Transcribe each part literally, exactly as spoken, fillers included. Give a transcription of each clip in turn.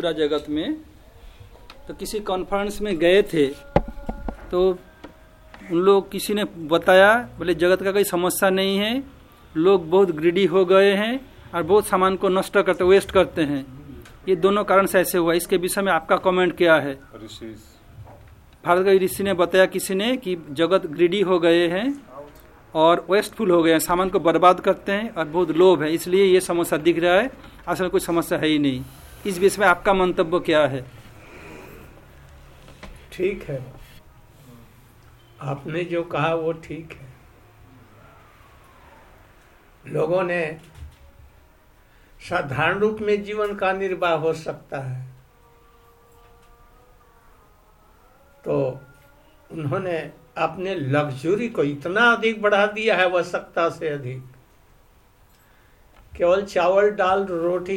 पूरा जगत में। तो किसी कॉन्फ्रेंस में गए थे तो उन लोग किसी ने बताया, बोले जगत का कोई समस्या नहीं है, लोग बहुत ग्रीडी हो गए हैं और बहुत सामान को नष्ट करते, वेस्ट करते हैं। ये दोनों कारण से ऐसे हुआ। इसके विषय में आपका कमेंट क्या है? भारत का ऋषि ने बताया किसी ने कि जगत ग्रीडी हो गए हैं और वेस्टफुल हो गए हैं, सामान को बर्बाद करते हैं और बहुत लोभ है, इसलिए ये समस्या दिख रहा है। असल में कोई समस्या है ही नहीं। इस विषय में आपका मंतव्य क्या है? ठीक है, आपने जो कहा वो ठीक है। लोगों ने साधारण रूप में जीवन का निर्वाह हो सकता है, तो उन्होंने अपने लग्जरी को इतना अधिक बढ़ा दिया है, आवश्यकता से अधिक। केवल चावल दाल रोटी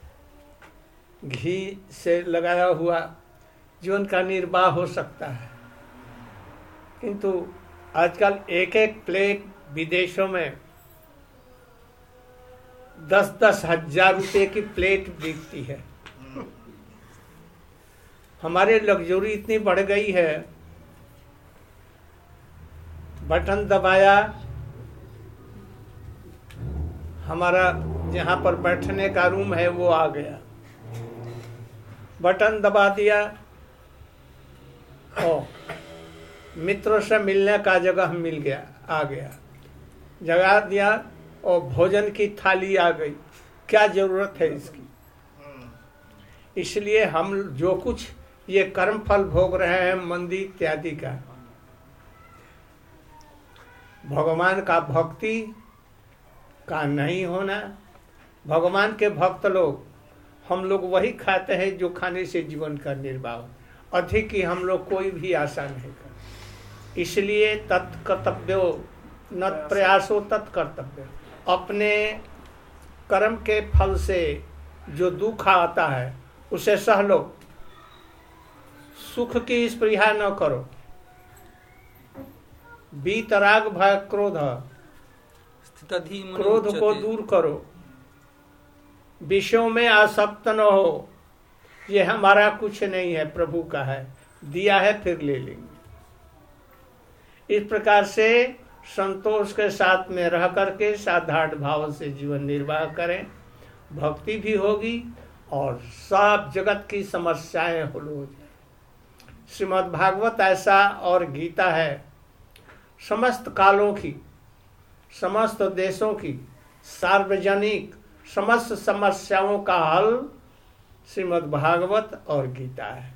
घी से लगाया हुआ जीवन का निर्वाह हो सकता है, किंतु आजकल एक एक प्लेट विदेशों में दस दस हजार रुपए की प्लेट बिकती है। हमारे लग्जरी इतनी बढ़ गई है, बटन दबाया, हमारा जहां पर बैठने का रूम है वो आ गया, बटन दबा दिया और मित्रों से मिलने का जगह मिल गया, आ गया, जगा दिया और भोजन की थाली आ गई। क्या जरूरत है इसकी? इसलिए हम जो कुछ ये कर्म फल भोग रहे हैं मंदी इत्यादि का, भगवान का भक्ति का नहीं होना। भगवान के भक्त लोग, हम लोग वही खाते हैं जो खाने से जीवन का निर्वाह, अधिक की हम लोग कोई भी आशा नहीं करते। इसलिए तत्कर्तव्यो न प्रयासो तत्कर्तव्य। अपने कर्म के फल से जो दुख आता है उसे सह लो, सुख की स्पृहा न करो। वीतराग भय क्रोध, क्रोध को दूर करो, विषयों में आसक्त न हो। ये हमारा कुछ नहीं है, प्रभु का है, दिया है फिर ले लेंगे। इस प्रकार से संतोष के साथ में रह करके साधारण भाव से जीवन निर्वाह करें, भक्ति भी होगी और सब जगत की समस्याएं हल हो जाए। श्रीमद् भागवत ऐसा और गीता है, समस्त कालों की, समस्त देशों की, सार्वजनिक समस्त समस्याओं का हल श्रीमद् भागवत और गीता है।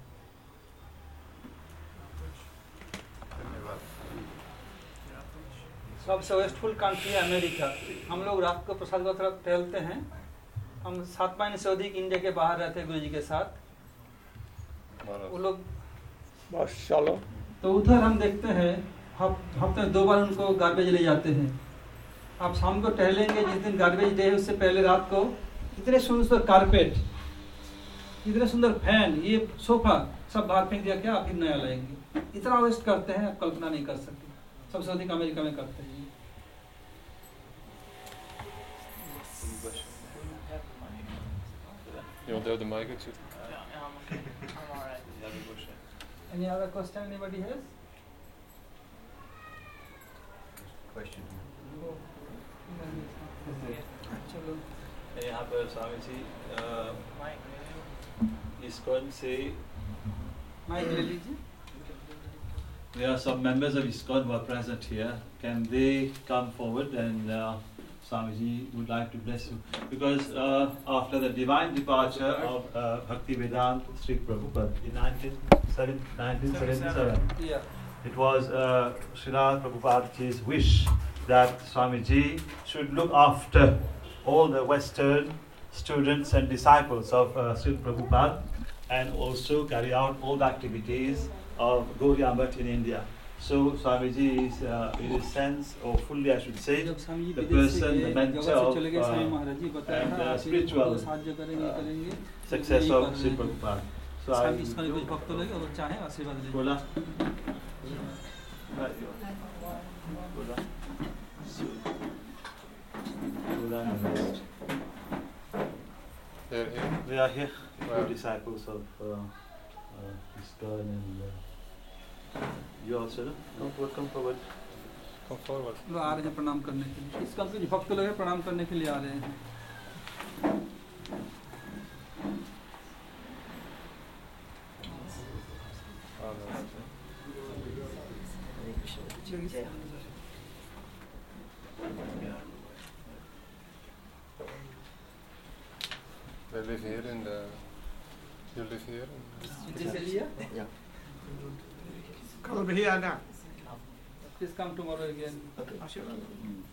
सबसे वेस्टफुल कंट्री है अमेरिका। हम लोग रात को प्रसाद की तरफ टहलते हैं। हम सात महीने से अधिक इंडिया के बाहर रहते हैं गुरु जी के साथ। वो लोग बस चलो, तो उधर हम देखते हैं हफ्ते में दो बार उनको गार्बेज ले जाते हैं। आप शाम को टहलेंगे, जिस दिन गार्बेज डे है उससे पहले रात को इतने सुंदर कारपेट, इतने सुंदर फैन, ये सोफा सब बाहर फेंक दिया, क्या फिर नया लाएंगे। इतना वेस्ट करते हैं, आप कल्पना नहीं कर सकते। सबसे अधिक अमेरिका में करते हैं। You want to have the mic or two? Any other question anybody has? Question. चलो। यहाँ पर स्वामी जी ISKCON से माइक ले लीजिए। There are some members of ISKCON who are present here. Can they come forward and uh, Swamiji would like to bless you? Because uh, after the divine departure of uh, Bhaktivedanta Sri Prabhupada in nineteen seventy-seven, yeah. it was uh, Srila Prabhupadaji's wish that Swamiji should look after all the Western students and disciples of uh, Sri Prabhupada and also carry out all the activities of Gaudiya Math in India. So Swamiji is, uh, in his sense, or fully I should say, the person, the mentor of uh, and uh, spiritual uh, successor of Sri Prabhupada. So I Bola. Bola. They're here. They are here. good disciples of uh, uh, this girl and uh, you also, no? Come forward, come forward. लोग आ रहे हैं प्रणाम करने के लिए। इस काल के जो भक्त लोग हैं प्रणाम करने के लिए आ रहे हैं। They live here in the. You live here? In yeah. Come here now. Please come tomorrow again. Okay. Mm.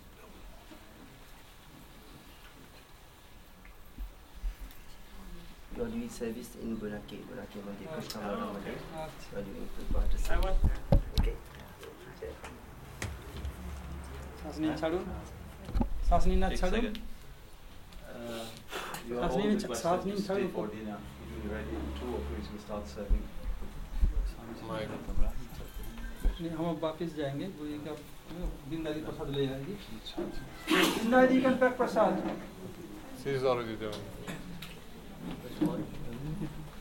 You are doing service in Bunake, Bunake Mandir, Krishnamara Mandir. You are doing Prabhupada service. Okay. सांस नहीं छाड़ो, सांस नहीं ना छाड़ो। You are all requested to stay for dinner. If you are ready in two or three to start serving. नहीं हम अब वापस जाएंगे गुरु का बिंदादी प्रसाद ले आएगी बिंदादी का पैक प्रसाद She is already doing.